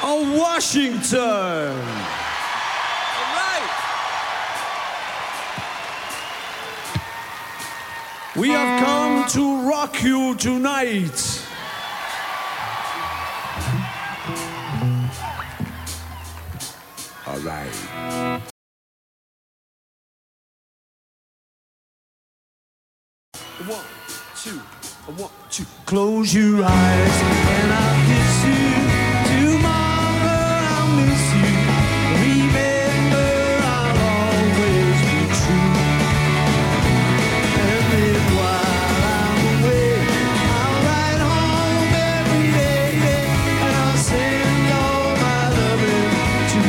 of Washington. All right. We have come to rock you tonight. All right. 1, 2, 1, 2. Close your eyes and I'll kiss you. Tomorrow I'll miss you. Remember, I'll always be true. And then while I'm away, I'll ride home every day, and I'll send all my loving to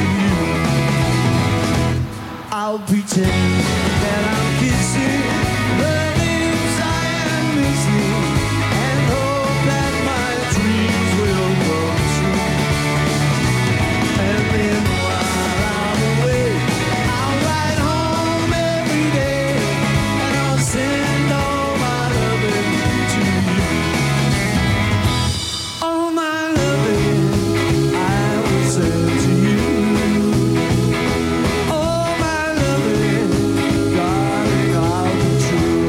you. I'll pretend that I'm kissing the lips I am missing, and hope that my dreams will come true. And then while I'm away, I'll ride home every day, and I'll send all my loving to you. All my loving I will send to you. All my loving, darling, I'll be true.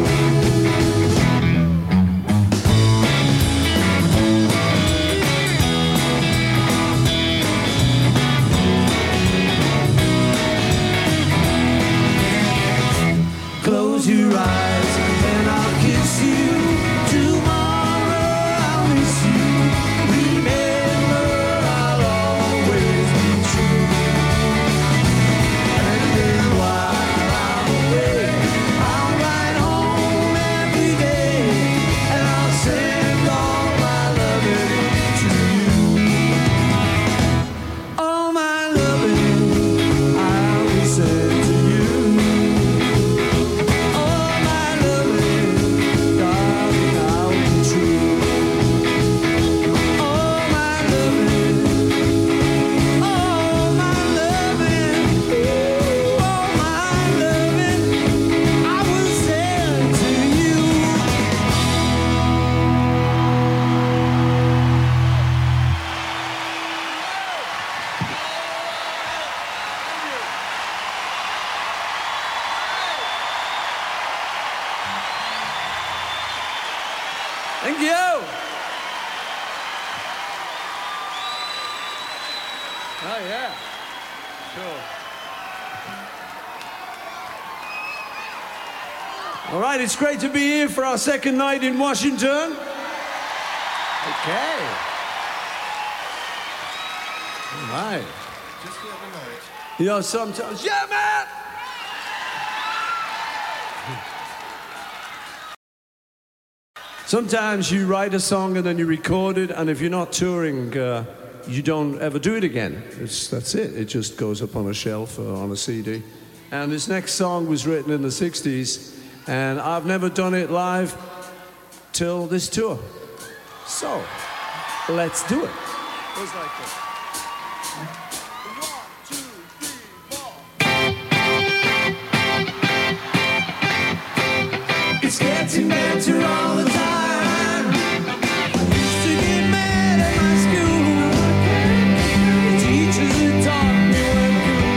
Close your eyes and I'll kiss you. Tomorrow I'll miss you. Remember, I'll always be true. And then while I'm away, I'll ride home every day, and I'll send all my loving to you. All my loving I will send to you. All my loving, darling, I'll be true. All my loving, all my loving, all my loving, I will send to you. Thank you. Oh, yeah. Sure. All right, it's great to be here for our second night in Washington. Okay. All right. Just the other night. You know, sometimes, yeah, man! Sometimes you write a song and then you record it, and if you're not touring, you don't ever do it again. That's it. It just goes up on a shelf or on a CD. And this next song was written in the 60s, and I've never done it live till this tour. So, let's do it. Goes like this. 1, 2, 3, 4. It's getting better all the time. I used to get mad at my school. The teachers who taught me were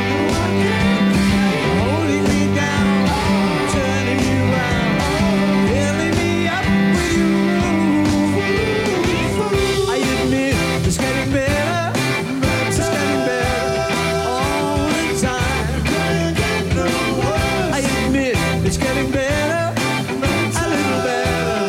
cool. Holding me down, turning me round, filling me up with your rules. I admit it's getting better. It's getting better all the time. I admit it's getting better. A little better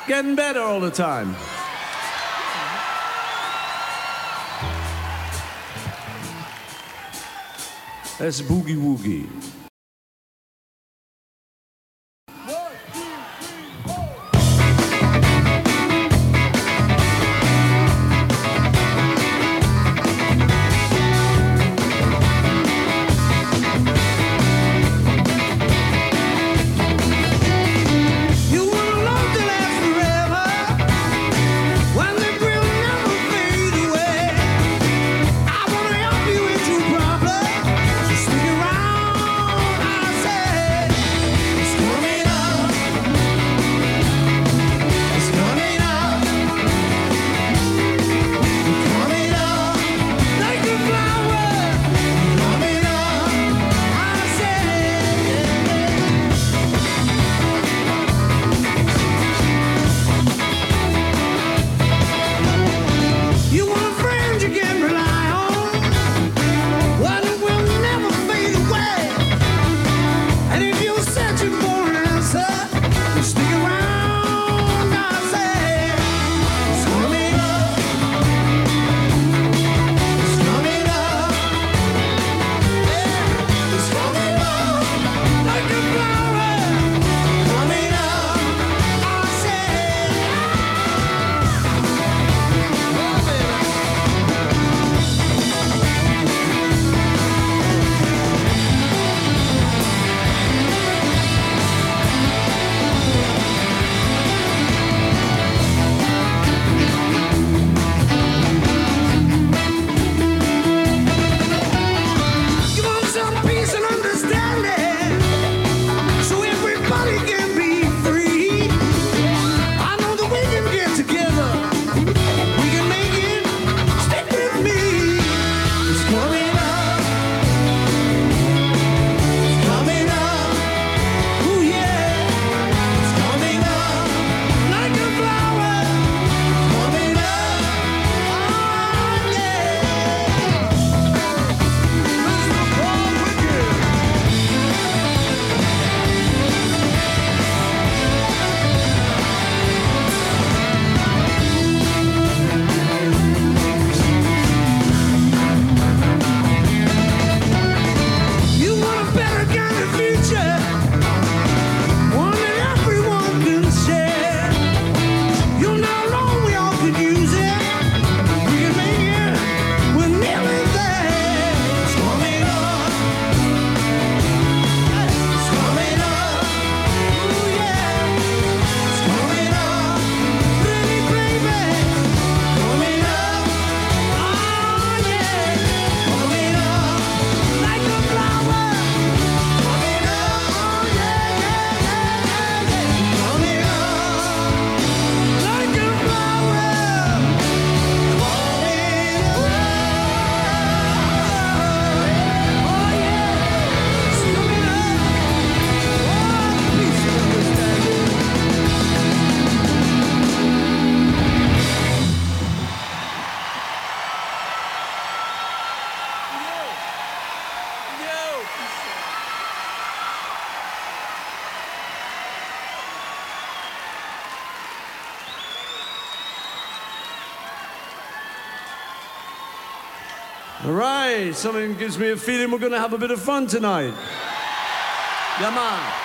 Getting better all the time. That's Boogie Woogie. All right, something gives me a feeling we're going to have a bit of fun tonight. Yeah, man.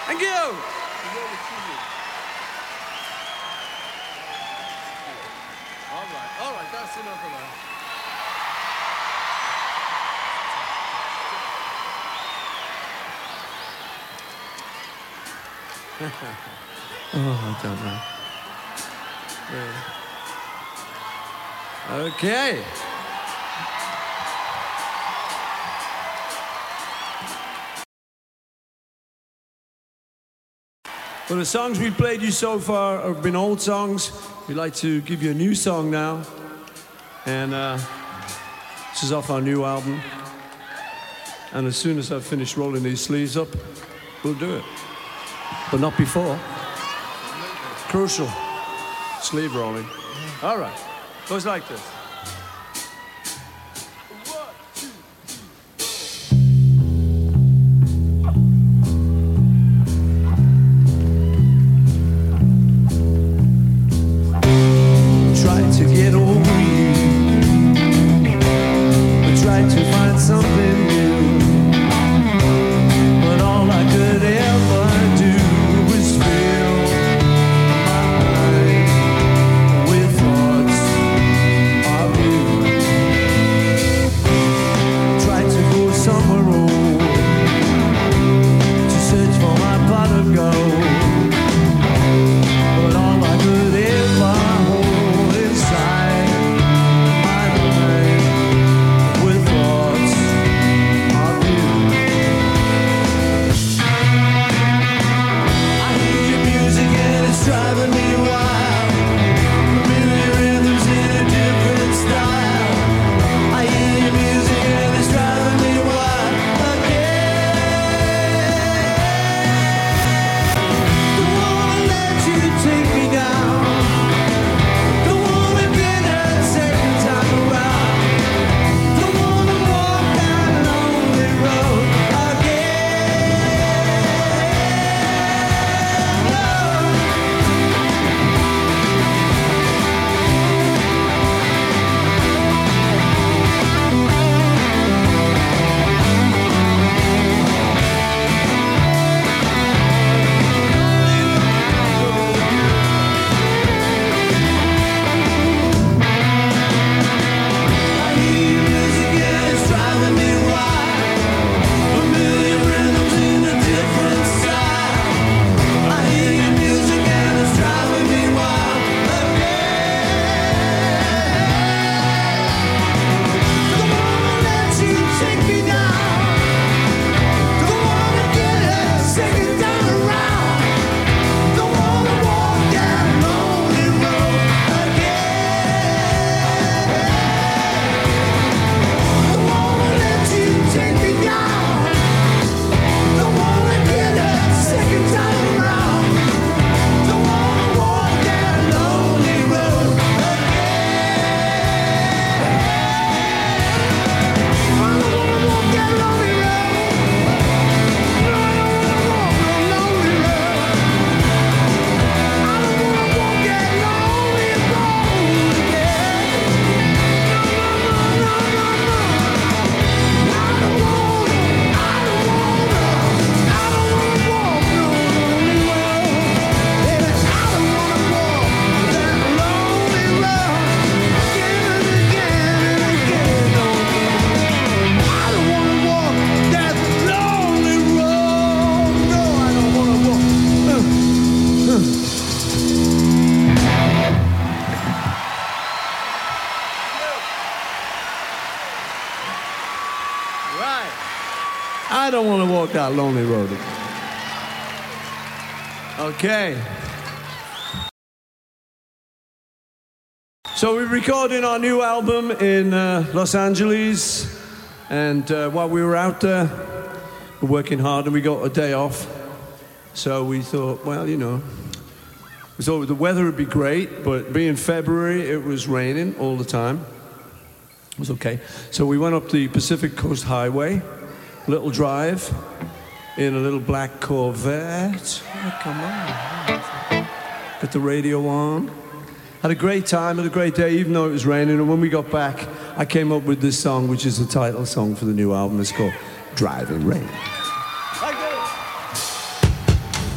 Thank you. All right, that's enough of that. Oh, I don't know. Yeah. Okay. Well, the songs we played you so far have been old songs. We'd like to give you a new song now. And this is off our new album. And as soon as I've finished rolling these sleeves up, we'll do it. But not before. Crucial. Sleeve rolling. All right. Goes like this. Tried to get over you. I tried to find something new. But all I could ever do was fill my mind with thoughts of you. Tried to go somewhere old to search for my pot of gold. But all I could ever hold inside my mind with thoughts of you. I hear your music and it's driving me wild. A million rhythms in a different style. I hear your music and it's driving me wild again. Don't wanna let you take me down. Don't wanna get a second time around. Don't wanna walk that lonely road again. I hear your music and it's driving me wild. A million rhythms in a different style. I hear your music and it's driving me wild again. Don't wanna let you take me down. Don't wanna get a second time around. Don't wanna walk that lonely road again. Don't wanna let you take me down. Don't wanna get a second time around. Don't wanna walk that lonely road again. I don't wanna walk that lonely road. No, I don't wanna walk no lonely road. I don't wanna walk that lonely road again. No, no, no, no, no. I don't wanna walk no lonely road. Baby, I don't wanna walk that lonely road again and again and again. No, I don't wanna walk that lonely road. No, I don't wanna walk. Right. I don't want to walk that lonely road. Okay. So we're recording our new album in Los Angeles, and while we were out there, we're working hard, and we got a day off. So we thought, well, you know, we thought the weather would be great, but being February, it was raining all the time. It was okay. So we went up the Pacific Coast Highway, little drive, in a little black Corvette. Oh, come on. Got the radio on. Had a great time, had a great day, even though it was raining. And when we got back, I came up with this song, which is the title song for the new album. It's called Driving Rain. Like this.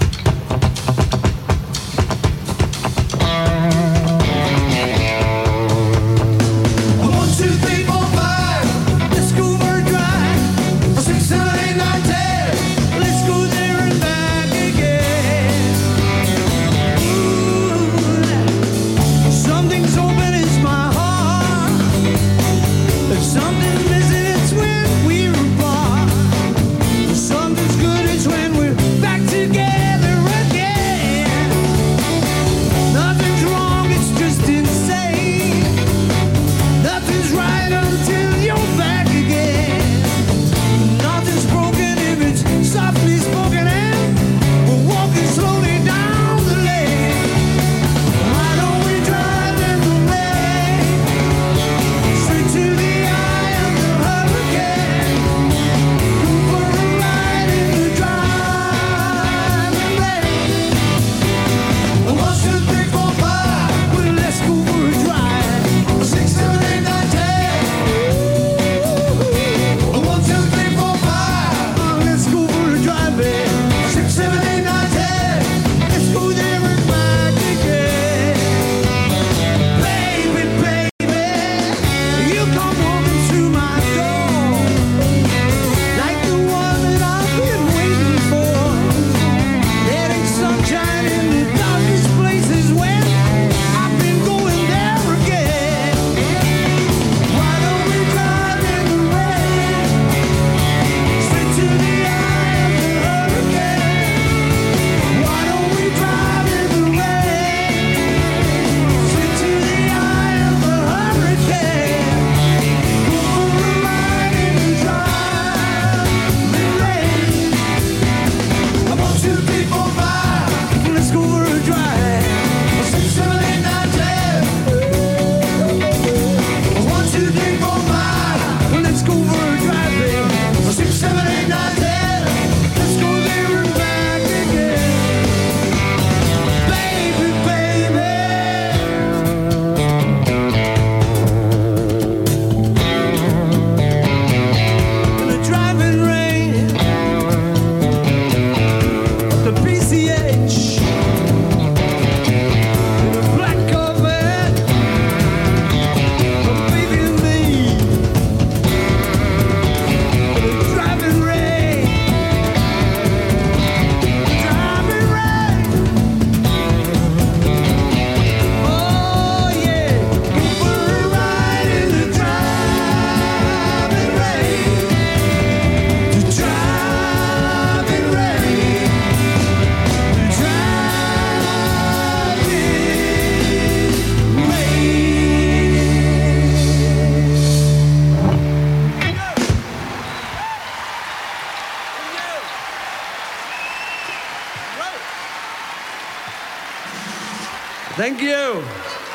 Thank you.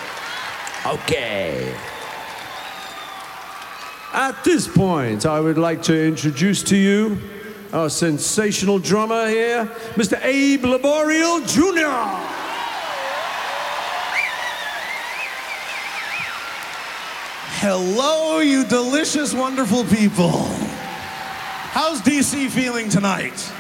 Okay. At this point, I would like to introduce to you our sensational drummer here, Mr. Abe Laboriel Jr. Hello, you delicious, wonderful people. How's DC feeling tonight?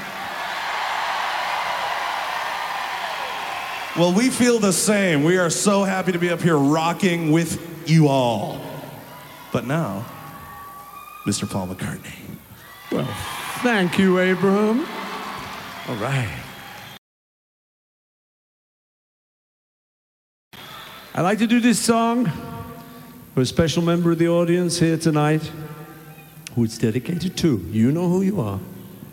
Well, we feel the same. We are so happy to be up here rocking with you all. But now, Mr. Paul McCartney. Well, thank you, Abraham. All right. I'd like to do this song for a special member of the audience here tonight who it's dedicated to. You know who you are.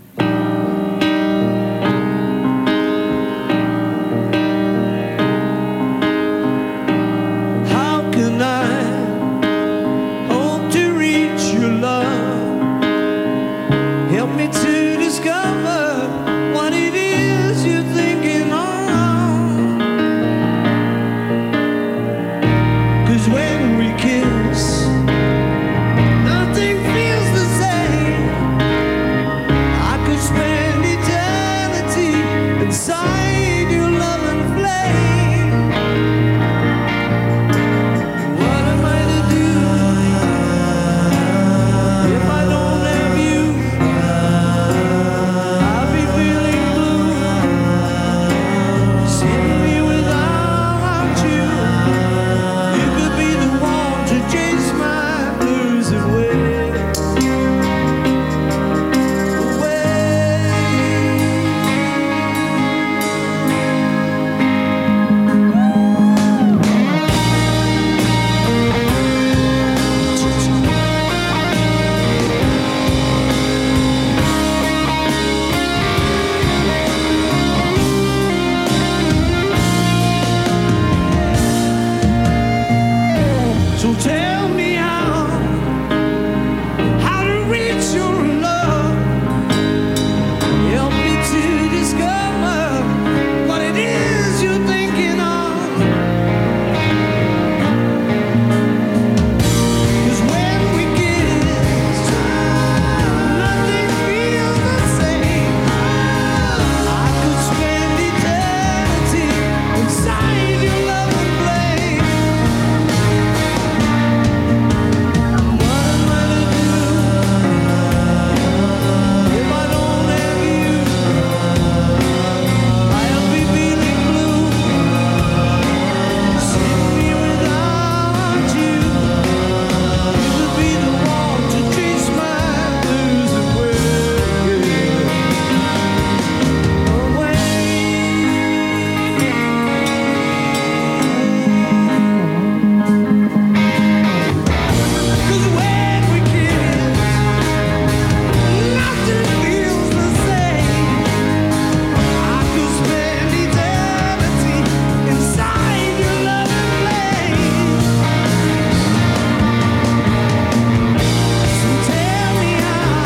How can I hope to reach your love? Help me to discover what it is you're thinking on. 'Cause when we kiss, nothing feels the same. I could spend eternity inside your loving flame. What am I to do if I don't have you? I'll be feeling blue. See me without you. You could be the one to chase my blues away. So tell me how to reach your love. Help me to discover what it is you're thinking of. 'Cause when we kiss, nothing feels the same. I could spend eternity inside your loving flame. What am I to do if I don't have you? I'll be feeling blue. See me without you. You could be the one to chase my blues away. Cause when we kiss, nothing feels the same. I could spend eternity inside your loving flame. So tell me how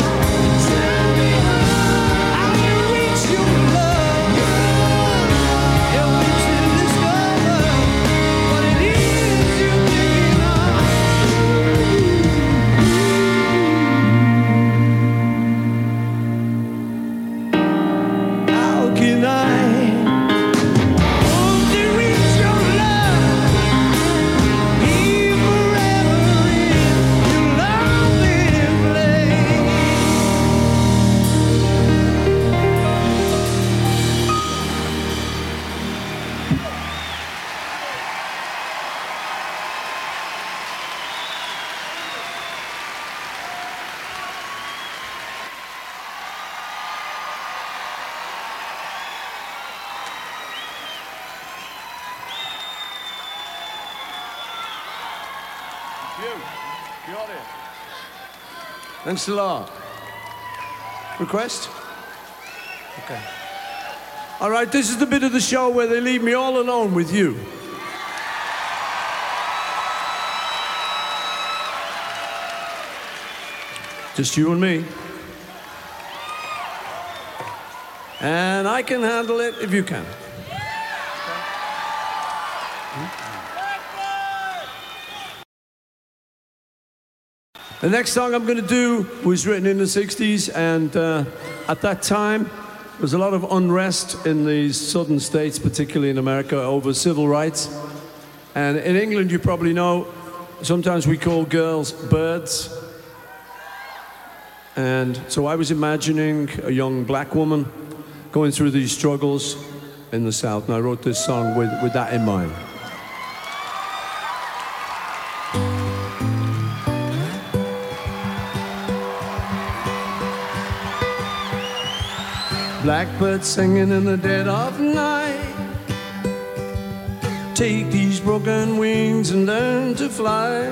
to reach your love. Help me to discover what it is you're thinking of. How can I hope to reach your love? Be forever in your loving flame. You got it. Thanks a lot. Request? Okay. All right, this is the bit of the show where they leave me all alone with you. Just you and me. And I can handle it if you can. The next song I'm going to do was written in the 60s, and at that time, there was a lot of unrest in the southern states, particularly in America, over civil rights. And in England, you probably know, sometimes we call girls birds. And so I was imagining a young black woman going through these struggles in the South, and I wrote this song with that in mind. Blackbird singing in the dead of night. Take these broken wings and learn to fly.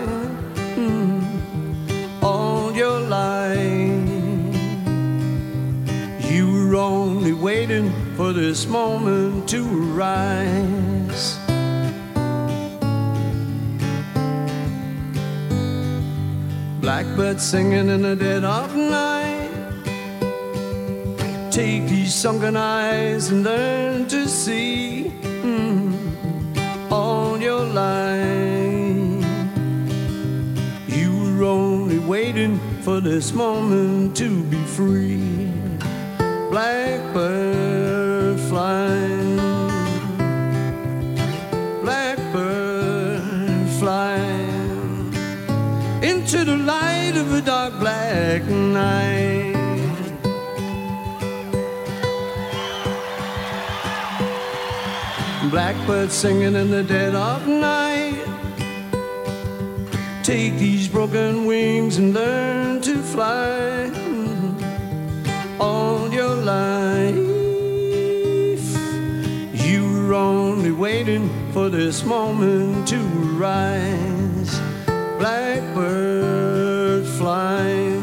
All your life you were only waiting for this moment to rise. Blackbird singing in the dead of night. Take these sunken eyes and learn to see all your life. You were only waiting for this moment to be free. Blackbird flying, blackbird flying into the light of a dark black night. Blackbird singing in the dead of night. Take these broken wings and learn to fly. All your life you were only waiting for this moment to rise. Blackbird flying,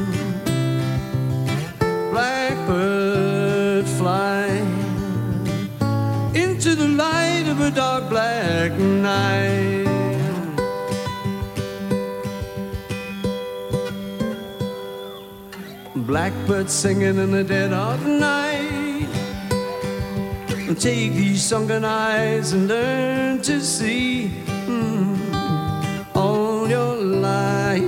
blackbird flying into the light of a dark black night. Blackbird singing in the dead of night. Take these sunken eyes and learn to see all your life.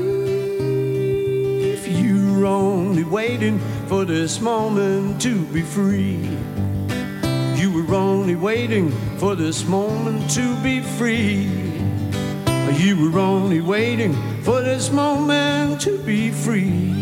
You're only waiting for this moment to be free. You were only waiting for this moment to be free. You were only waiting for this moment to be free.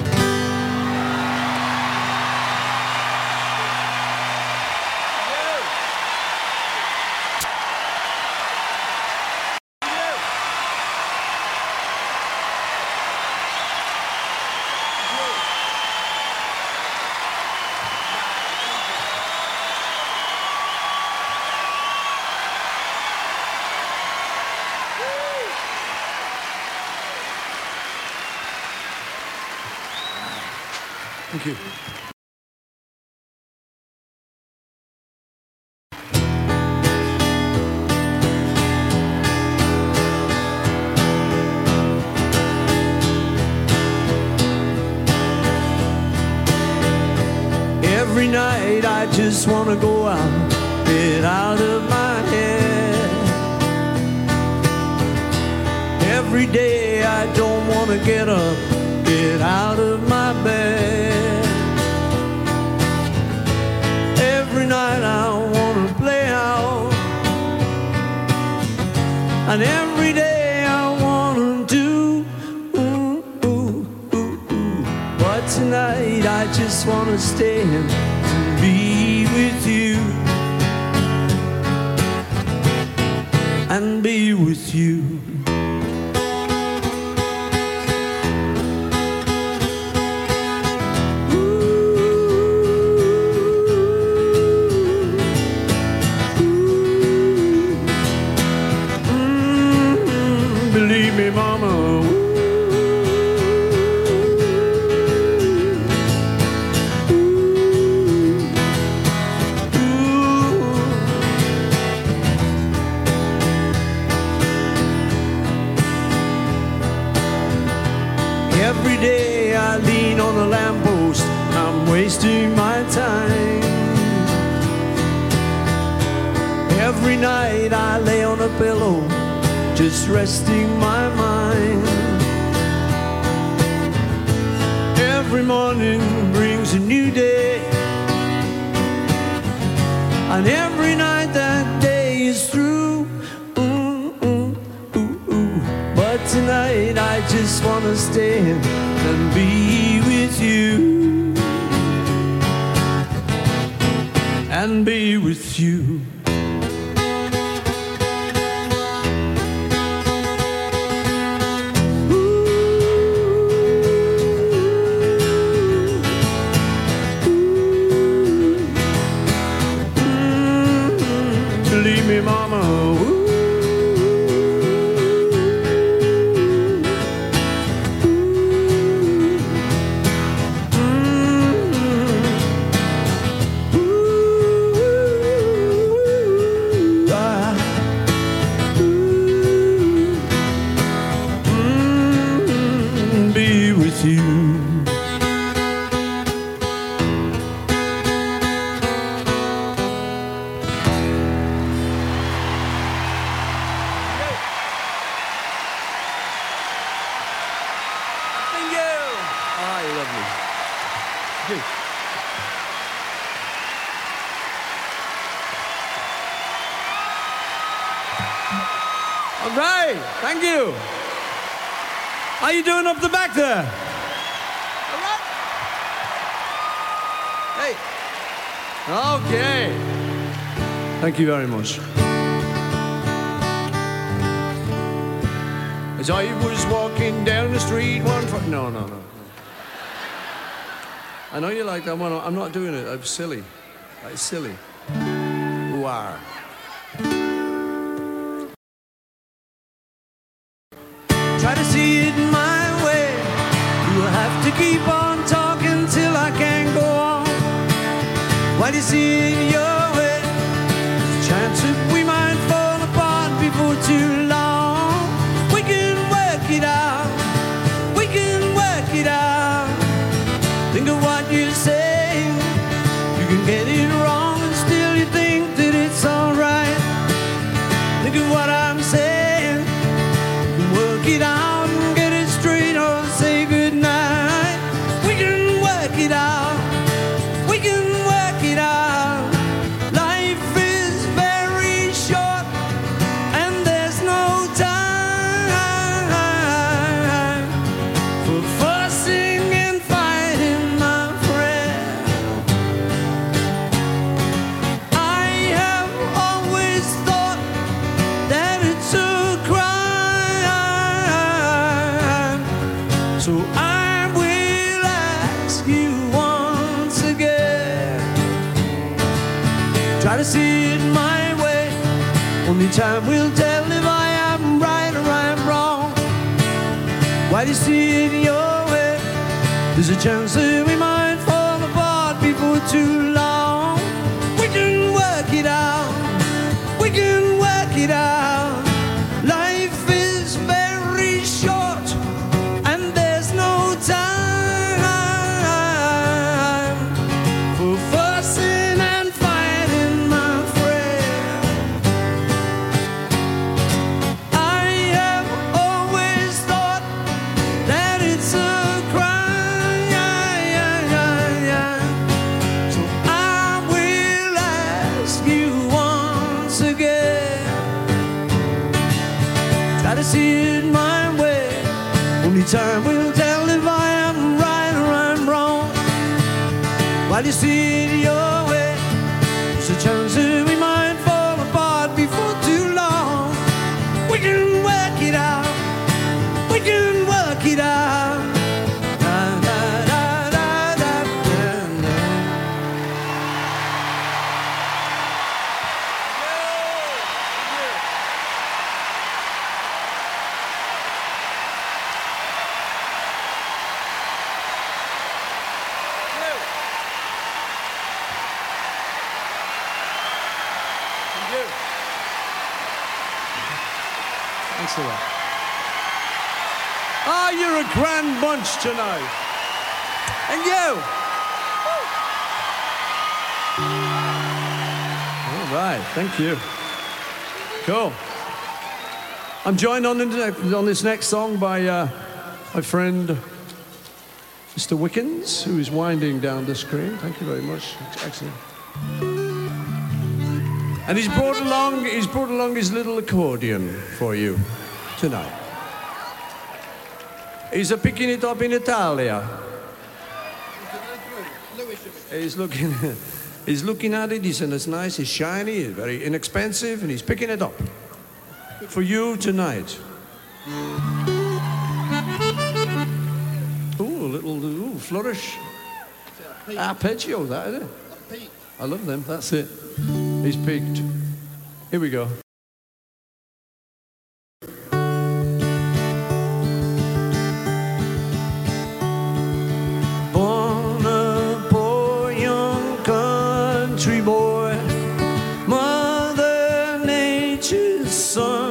Thank you. Every night I just want to go out, get out of my head. Every day I don't want to get up, get out of my bed. Every night I want to play out, and every day I want to do but tonight I just want to stay and be with you, and be with you. Every day I lean on a lamppost, I'm wasting my time. Every night I lay on a pillow, just resting my mind. morning brings a new day, and every night that day is through. But tonight I just wanna stay and be with you, and be with you. Believe me, mama. Be with you. Thank you. Ah, you love me. Thank you. All right, thank you. How you doing up the back there? All right. Hey. Okay. Thank you very much. As I was walking down the street No. I know you like that one. I'm not doing it. I'm silly. It's silly. Who are? Try to see it my way. You'll have to keep on talking till I can't go on. While you see it your way, there's a chance that we might fall apart before too long. We can work it out. We can work it out. Think of what you say. You can get it wrong and still you think that it's alright. Think of what I'm saying. You can work it out and get it straight or say goodnight. We can work it out. We can work it out. Life is very short and there's no time for fussing and fighting, my friend. I have always thought that it's a crime, so I will ask you once again. Try to see it my way. Only time will tell if I am right or I'm wrong. Why do you see it your way? There's a chance that we might fall apart before too long. We can work it out. We can work it out. Life is very short and there's no time for fussing and fighting, my friend. I have always thought that it's a crime, so I will ask you once again. Try to see it my way. Only time will tell if I am right or I'm wrong. While you see it your way, there's a chance that we might fall apart before too long. We can work it out. We can work it out. Da, da, da, da, da, da, da. Thank you. Thanks a lot. Oh, you're a grand bunch tonight. And you. All right, thank you. Cool. I'm joined on this next song by my friend Mr. Wickens, who is winding down the screen. Thank you very much. Excellent. And he's brought along his little accordion for you tonight. He's picking it up in Italia. He's looking at it. He said it's nice, it's shiny, it's very inexpensive, and he's picking it up for you tonight. Ooh, a little flourish. Arpeggio, that is it. I love them. That's it. He's peaked. Here we go. Born a poor young country boy, Mother Nature's son.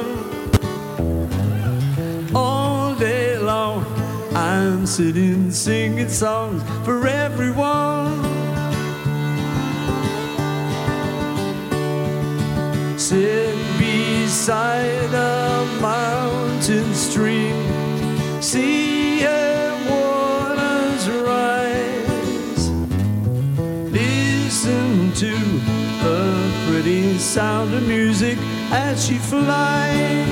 All day long I'm sitting singing songs for everyone. Sit beside a mountain stream, see her waters rise. Listen to the pretty sound of music as she flies.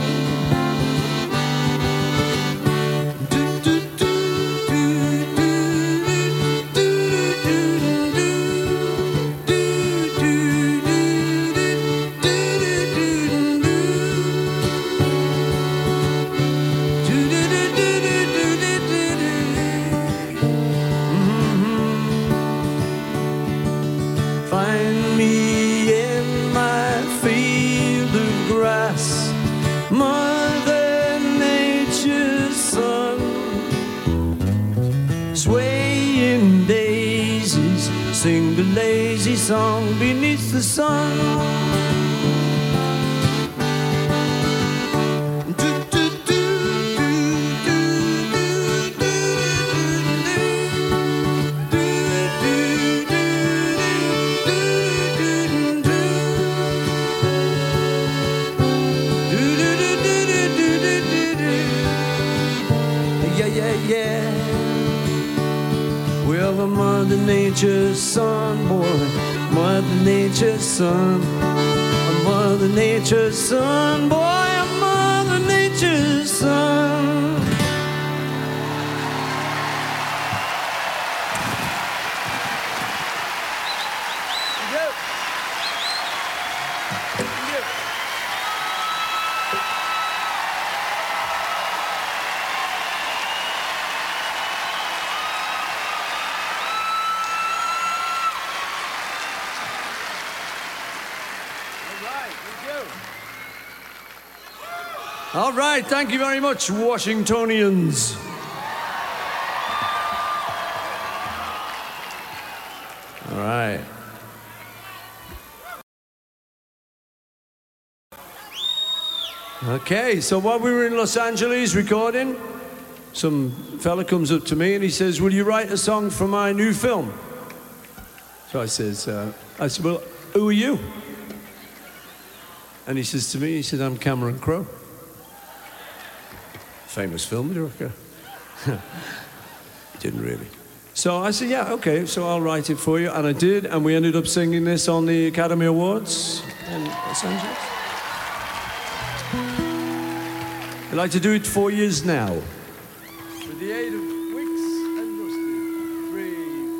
Find me in my field of grass, Mother Nature's son. Swaying daisies sing the lazy song beneath the sun. Yeah. Well, Mother Nature's son, boy, Mother Nature's son, Mother Nature's son, boy, Mother Nature's son. All right, thank you very much, Washingtonians. All right. Okay, so while we were in Los Angeles recording, some fella comes up to me and he says, "Will you write a song for my new film?" So I said, "Well, who are you?" And he says to me, he said, "I'm Cameron Crowe." Famous film director. He didn't really. So I said, "Yeah, okay, so I'll write it for you." And I did, and we ended up singing this on the Academy Awards in Los Angeles. I'd like to do it 4 years now. With the aid of Wicks and Rusty. 3,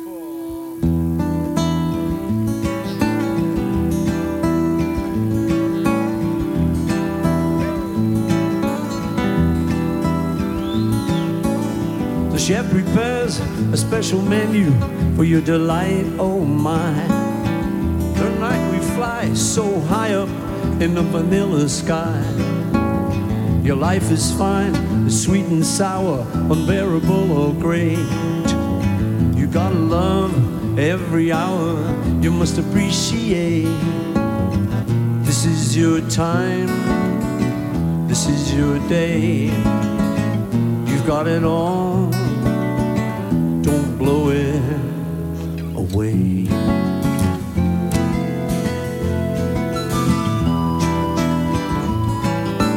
4. The chef prepares a special menu for your delight, oh my. Tonight we fly so high up in the vanilla sky. Your life is fine, it's sweet and sour, unbearable or great. You gotta love every hour, you must appreciate. This is your time, this is your day. You've got it all, don't blow it away.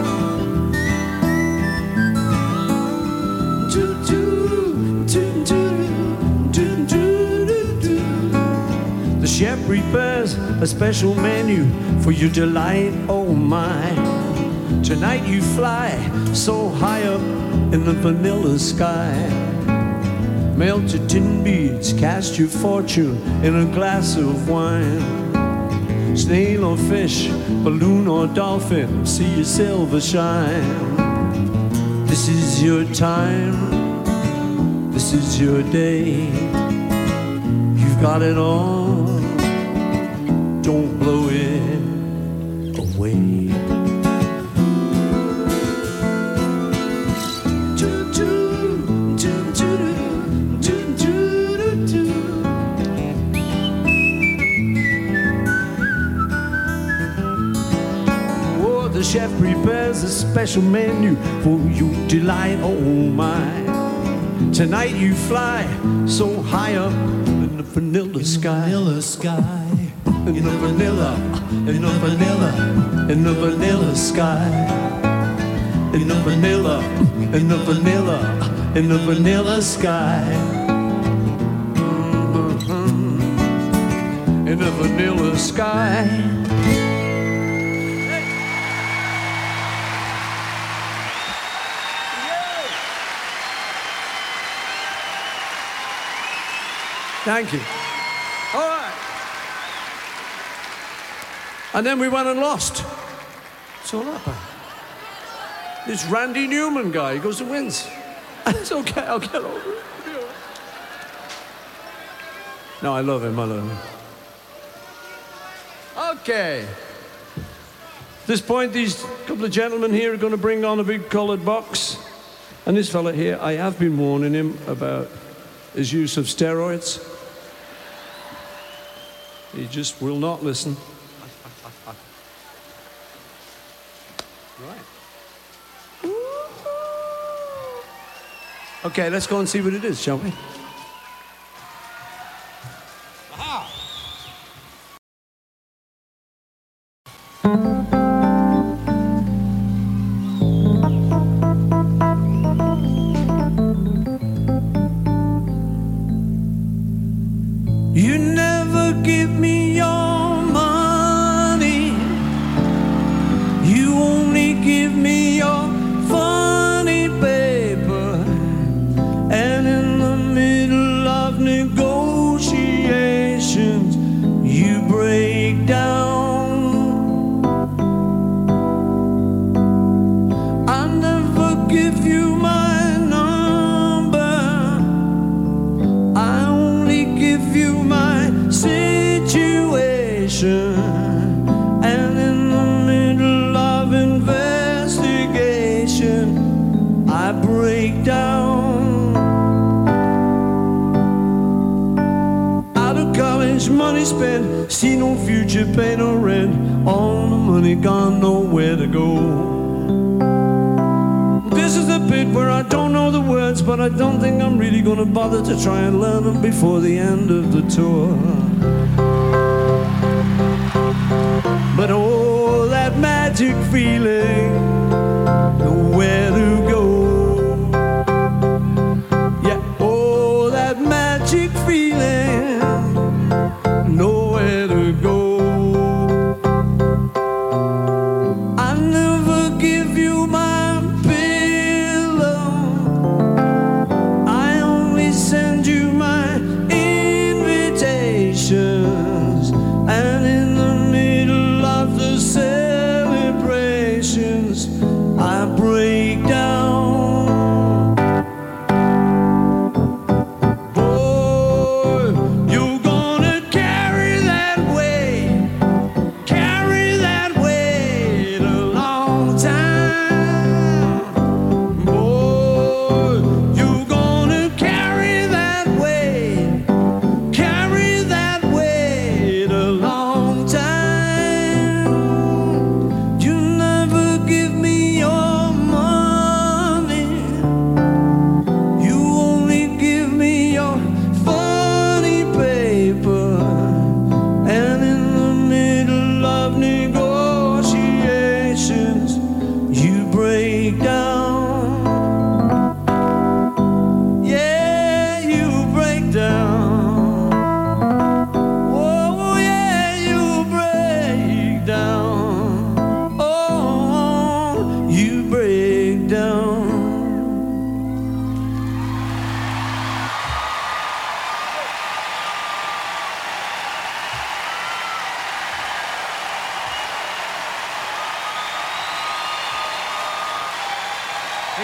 To chef prepares a special menu for your delight, oh my. Tonight you fly so high up in the vanilla sky. Melted tin beads cast your fortune in a glass of wine. Snail or fish, balloon or dolphin, see your silver shine. This is your time, this is your day. You've got it all, don't blow it away. Oh, the chef prepares a special menu for your delight, oh my. Tonight you fly so high up in the vanilla sky. Vanilla sky. In the vanilla, in the vanilla, in the vanilla sky. In the vanilla, in the vanilla, in the vanilla sky. In the vanilla sky. Thank you. All right. And then we went and lost. What's all that about? This Randy Newman guy, he goes and wins. It's okay, I'll get over it. No, I love him, I love him. Okay. At this point, these couple of gentlemen here are going to bring on a big colored box. And this fella here, I have been warning him about his use of steroids. He just will not listen. Right. Okay, let's go and see what it is, shall we? Aha! You never give me your money. You only give me your funny paper. And in the middle of negotiations, you break down. I never give you my number. I only give you my situation. And in the middle of investigation, I break down. Out of college, money spent, see no future, pay no rent. All the money gone, nowhere to go. This is the bit where I don't know the words, but I don't think I'm really gonna bother to try and learn them before the end of the tour. But oh, that magic feeling, nowhere to go. Yeah, oh, that magic feeling, nowhere to go. I never give you my pillow. I only send you my invitations. And in the middle of the celebrations, I break down. Boy,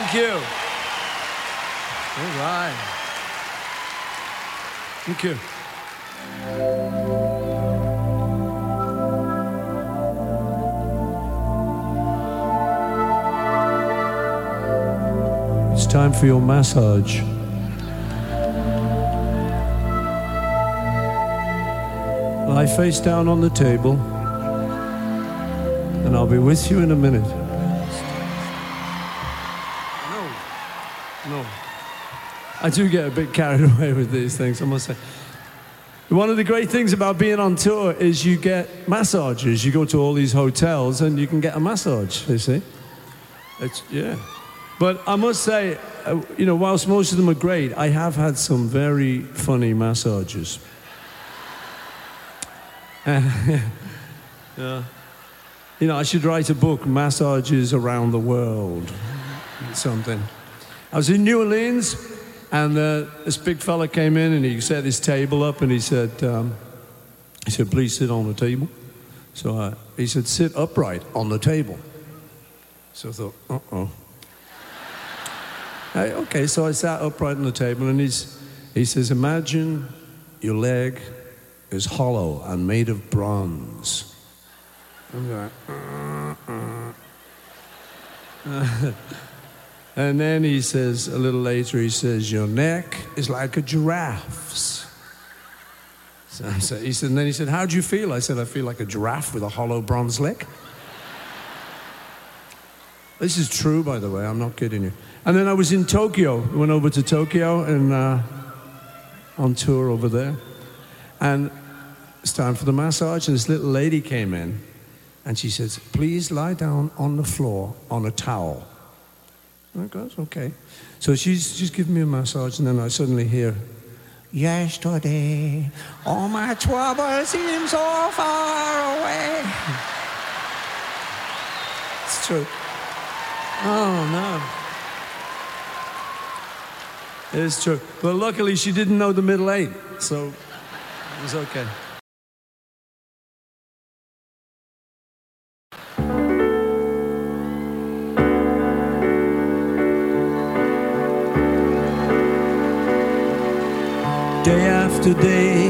Thank you. All right. Thank you. It's time for your massage. Lie face down on the table, and I'll be with you in a minute. No. I do get a bit carried away with these things, I must say. One of the great things about being on tour is you get massages. You go to all these hotels and you can get a massage, you see. Yeah. But I must say, whilst most of them are great, I have had some very funny massages. Yeah. I should write a book, Massages Around the World, something. I was in New Orleans, and this big fella came in, and he set his table up, and he said, please sit on the table. So he said, sit upright on the table. So I thought, uh-oh. Okay, so I sat upright on the table, and he says, imagine your leg is hollow and made of bronze. I'm going, And then he says, a little later, he says, your neck is like a giraffe's. And then he said, how do you feel? I said, I feel like a giraffe with a hollow bronze leg. This is true, by the way, I'm not kidding you. And then I was in Tokyo. I went over to Tokyo and on tour over there. And it's time for the massage, and this little lady came in, and she says, please lie down on the floor on a towel. I go, okay. So she's giving me a massage, and then I suddenly hear, yesterday, all my troubles seem so far away. It's true. Oh, no. It's true. But luckily, she didn't know the middle eight, so it was okay. Day after day,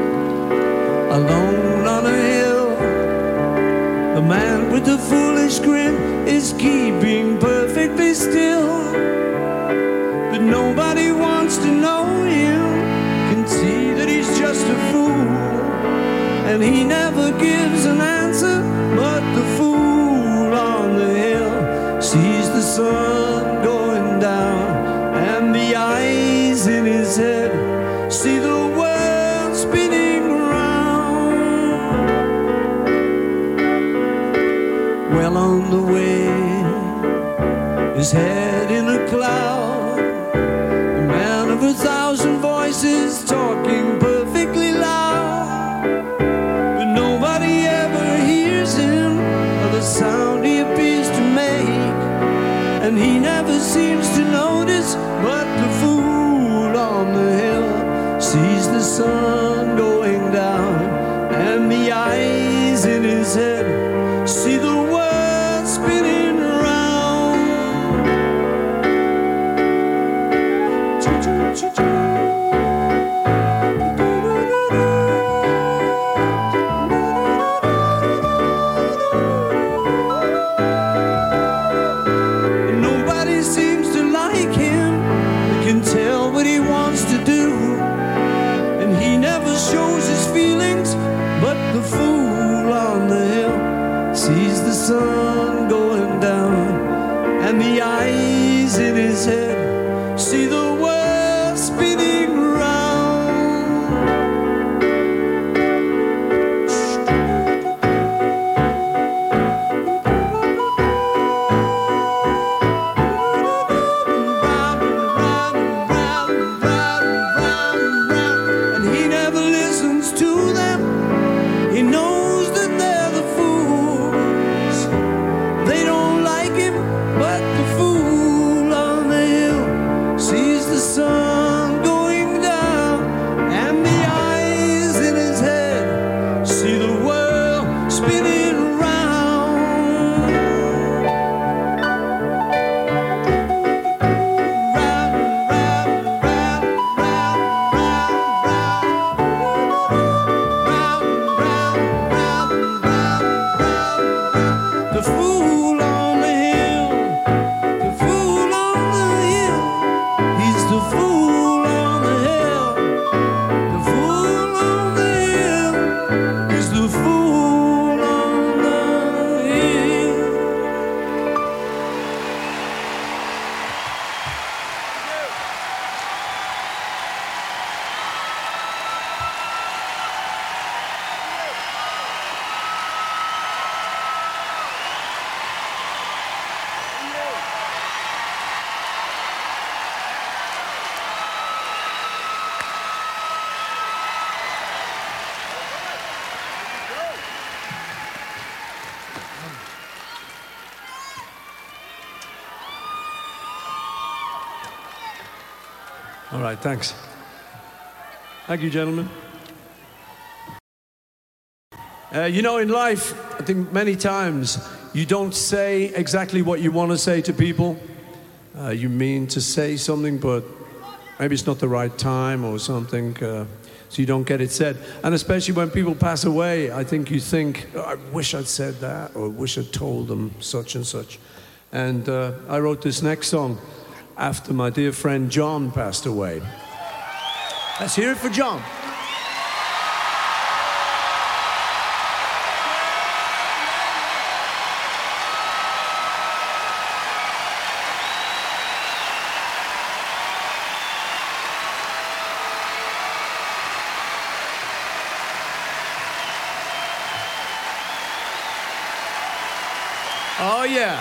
alone on a hill, the man with the foolish grin is keeping perfectly still. But nobody wants to know him, can see that he's just a fool, and he never gives an answer. But the fool on the hill sees the sun going down, and the eyes in his head see the world spinning round. Well on the way, his head in a cloud, the man of 1,000 voices talking perfectly loud. But nobody ever hears him, or the sound he appears to make, and he never seems to notice. But the fool on the hill sees the sun going down, and the eyes in his head see the world spinning round. And nobody seems to like him, they can tell what he wants to do. He never shows his feelings, but the fool on the hill All right, thanks. Thank you, gentlemen. You know, in life, I think many times you don't say exactly what you want to say to people. You mean to say something, but maybe it's not the right time or something, so you don't get it said. And especially when people pass away, I think you think, oh, I wish I'd said that, or I wish I'd told them such and such. And I wrote this next song after my dear friend John passed away. Let's hear it for John. Oh, yeah.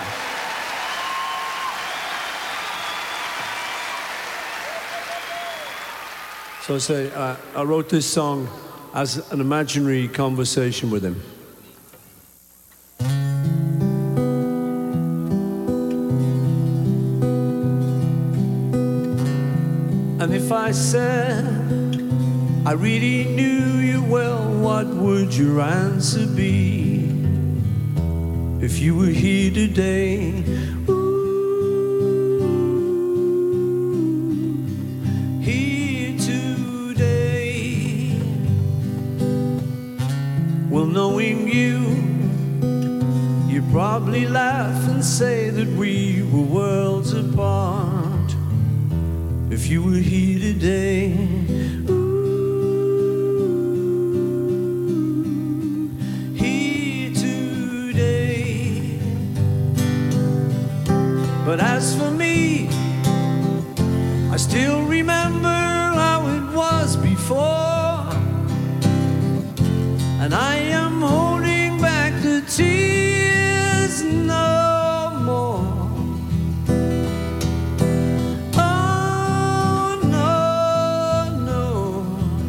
So I say, I wrote this song as an imaginary conversation with him. And if I said I really knew you well, what would your answer be? If you were here today, here today. Well, knowing you, you'd probably laugh and say that we were worlds apart. If you were here today, but as for me, I still remember how it was before, and I am holding back the tears no more. Oh, no, no,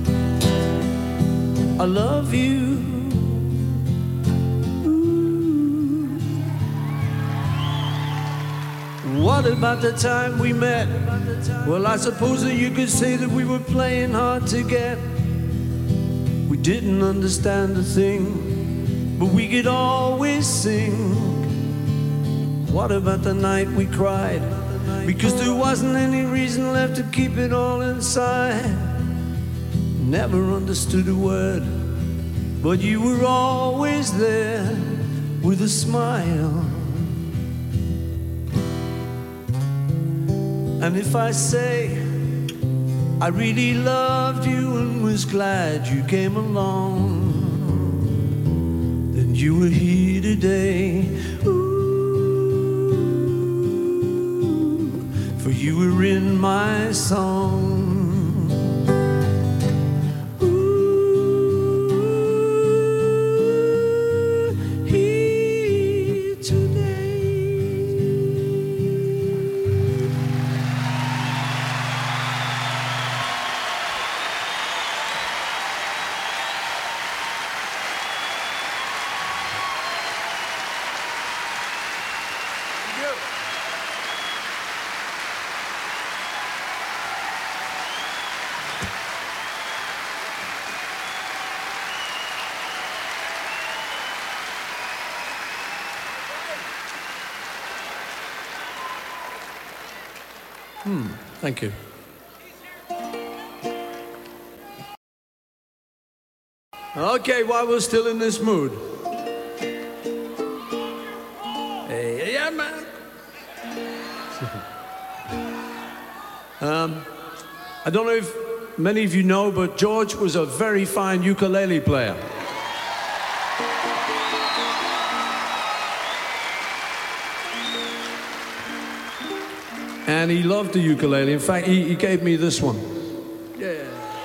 I love you. What about the time we met? Well, I suppose that you could say that we were playing hard to get. We didn't understand a thing, but we could always sing. What about the night we cried? Because there wasn't any reason left to keep it all inside. Never understood a word, but you were always there with a smile. And if I say I really loved you and was glad you came along, then you were here today. Ooh, for you were in my song. Thank you. Okay, while we're still in this mood. Hey, yeah, man. I don't know if many of you know, but George was a very fine ukulele player. And he loved the ukulele. In fact, he gave me this one. Yeah.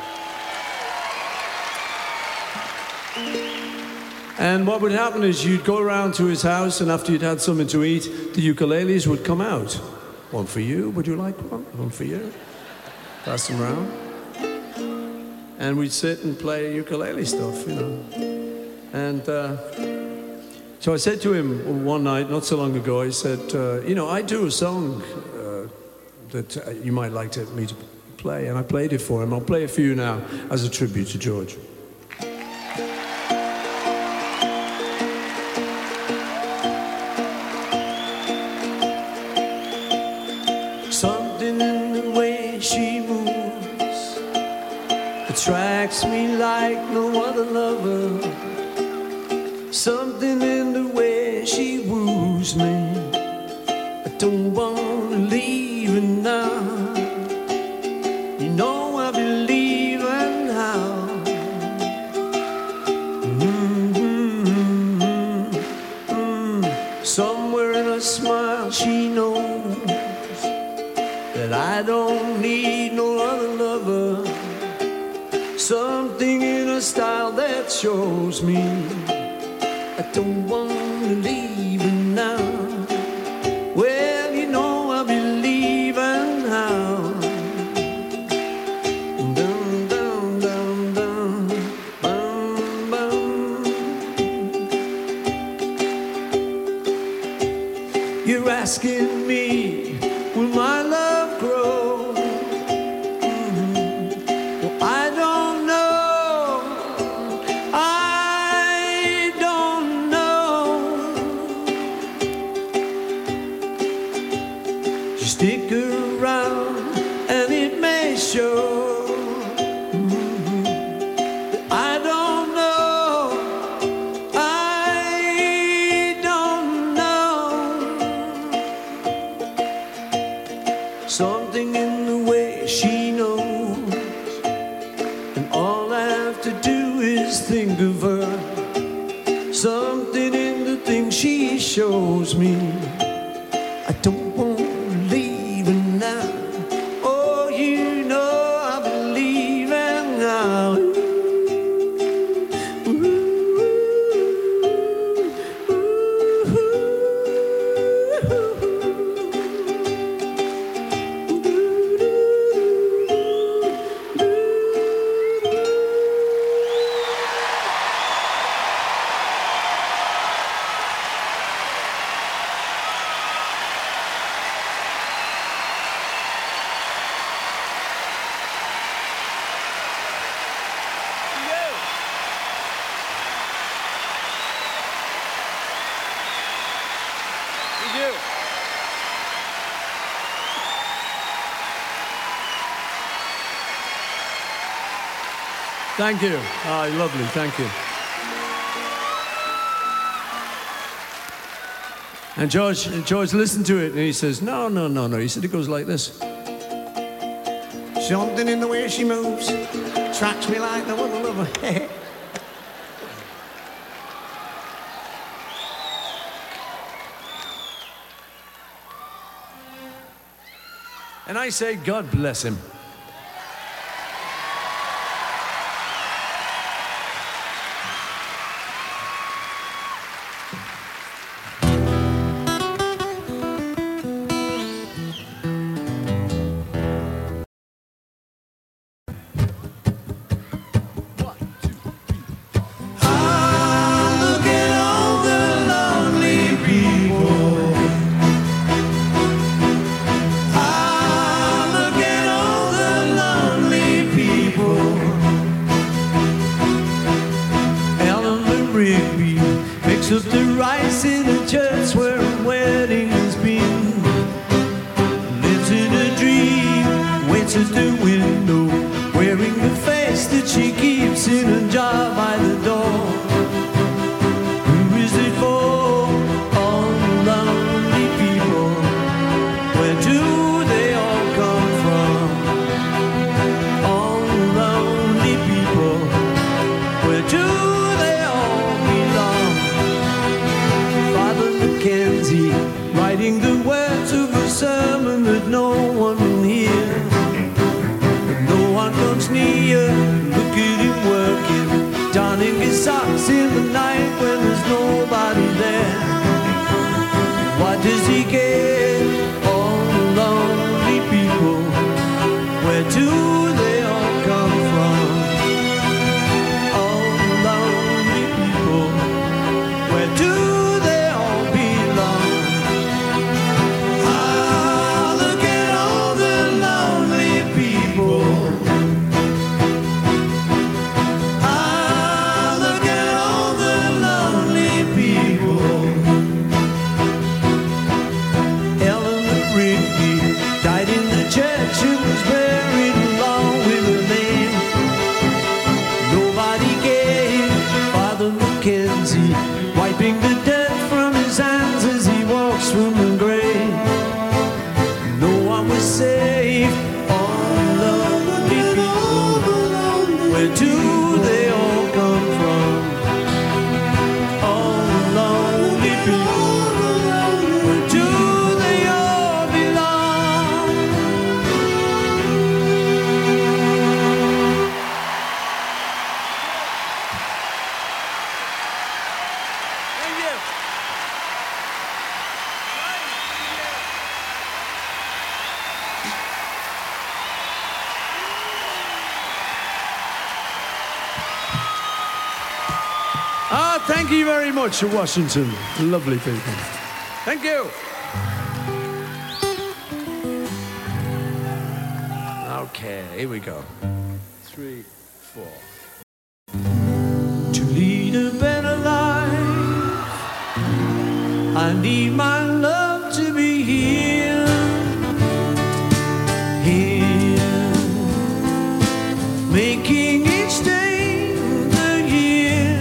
And what would happen is you'd go around to his house, and after you'd had something to eat, the ukuleles would come out. One for you, would you like one? One for you. Pass them around. And we'd sit and play ukulele stuff, you know. And so I said to him one night, not so long ago, I said, you know, I do a song that you might like me to play, and I played it for him. I'll play it for you now as a tribute to George. Something in the way she moves attracts me like no other lover. Something in the way she woos me. I don't want to leave her now. You know I believe her now. Somewhere in her smile she knows that I don't need no other lover. Something in her style that shows me I don't want to leave her now. Well, you know I believe her now. Dum, dum, dum, dum, bum, bum. You're asking me, will my love grow? Well, I don't know. I don't know. Just stick around and it may show. I don't know. I don't know. Something in the way she knows, and all I have to do is think of her. Something in the things she shows me. I don't want to leave her now. Oh, you know I believe her now. Thank you. Ah, lovely. Thank you. And George listened to it and he says, no. He said it goes like this. Something in the way she moves attracts me like no other lover. And I say, God bless him. Up the rice in the church where a wedding has been. Lives in a dream, waits at the window, wearing the face that she keeps in a jar by the door. Who is it for? All the lonely people. Where do they all come from? All the lonely people. Where do they all belong? Mackenzie, writing the words of a sermon that no one will hear. No one comes near. Look at him working, donning his socks in the night when there's nobody there. What does he care? All the lonely people. Where do they all come from? All the lonely people. Where do they all belong? Ah, look at all the lonely people. thank you very much to Washington. Lovely people. Thank you. Okay, here we go. 3, 4. To lead a better life, I need my love to be here. Here, making each day the year,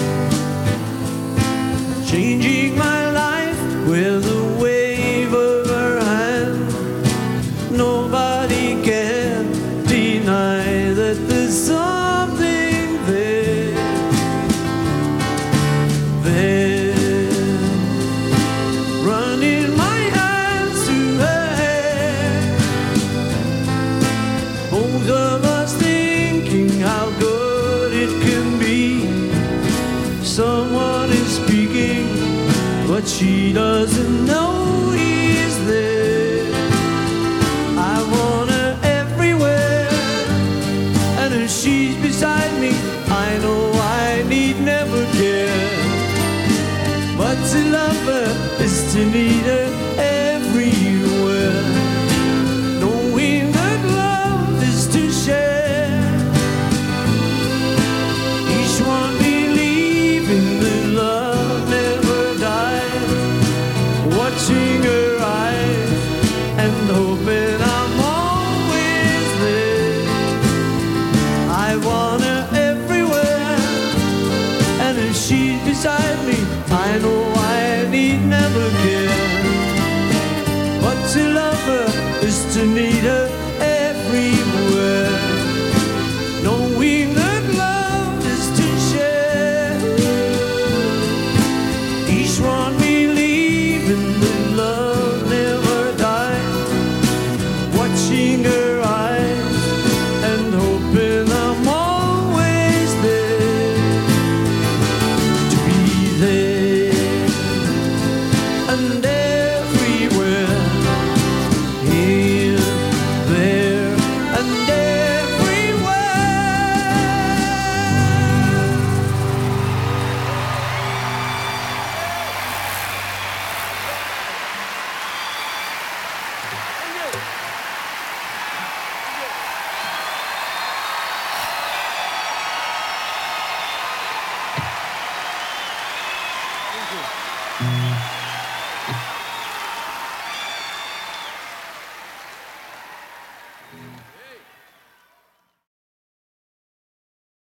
changing my life with a wave of her hand. Nobody can deny that there's something there, running my hands through her hair. Both of us thinking how good it can be. Someone is speaking, but she doesn't know he's there. I want her everywhere, and if she's beside me, I know I need never care. But to love her is to need her everywhere. Knowing that love is to share. Each one believing that love never dies. Watching her eyes and hoping I'm always there. I want her everywhere, and if she's beside me, I know I need never care. But to love her is to need her everywhere. Knowing that love is to share. Each one believing that love never dies. Watching her eyes and hoping I'm always there. To be there and everywhere, here, there, and everywhere. Thank you.